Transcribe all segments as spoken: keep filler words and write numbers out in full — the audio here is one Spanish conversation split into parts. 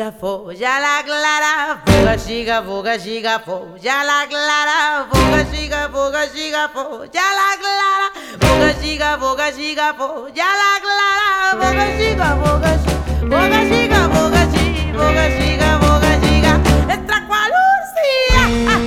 giga fo, ya la clara, foga giga, foga giga fo, ya la clara, foga giga, foga giga fo, ya la clara, foga giga, foga giga fo, ya la clara, foga giga, foga giga, foga giga, foga giga, foga giga, foga giga, extra cualucia.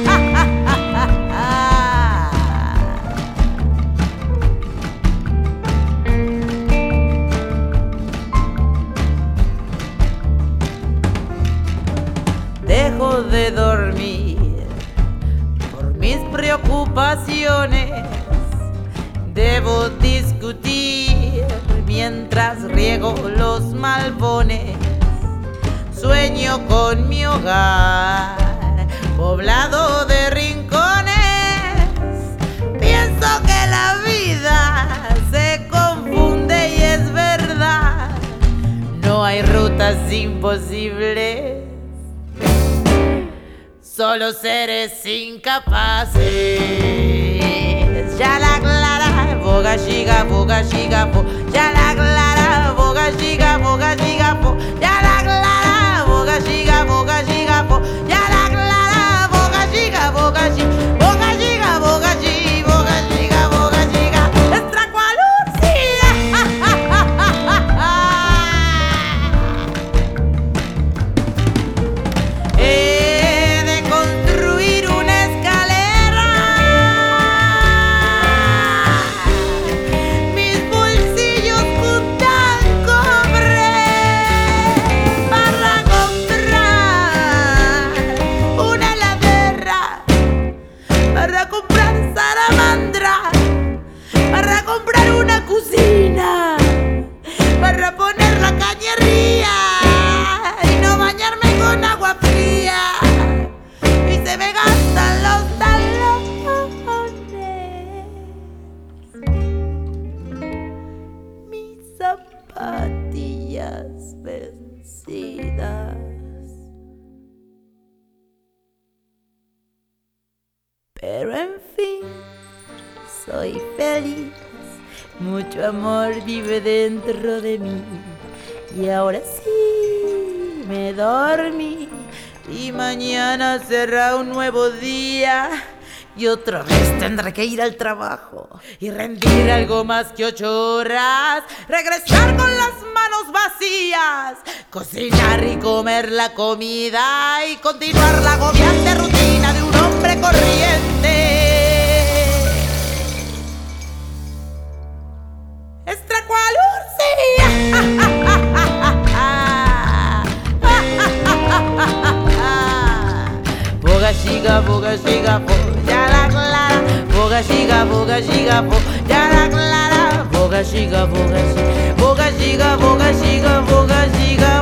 Dejo de dormir por mis preocupaciones. Debo discutir mientras riego los malbones. Sueño con mi hogar poblado de rincones. Pienso que la vida se confunde y es verdad. No hay rutas imposibles, solo seres incapaces. Ya la clara, boga giga, boga giga, bo. Ya la clara, boga giga, boga giga, bo. Ya la clara, boga giga, boga giga, bo. Ya la clara, boga giga, boga giga, boga giga, boga giga, boga giga, boga giga. Extra cualucia. Para comprar salamandra, para comprar una cocina, para poner la cañería y no bañarme con agua fría. Y se me gastan los talones, mis zapatillas vencidas. Pero en fin, soy feliz, mucho amor vive dentro de mí. Y ahora sí, me dormí y mañana será un nuevo día. Y otra vez tendré que ir al trabajo y rendir algo más que ocho horas. Regresar con las manos vacías, cocinar y comer la comida y continuar la agobiante rutina de un hombre corriente. Extra cualucia. Boga giga, boga giga, bo. Ya la clara, boga giga, boga giga, bo. Ya la clara, boga giga, boga giga, boga giga, boga giga, boga giga.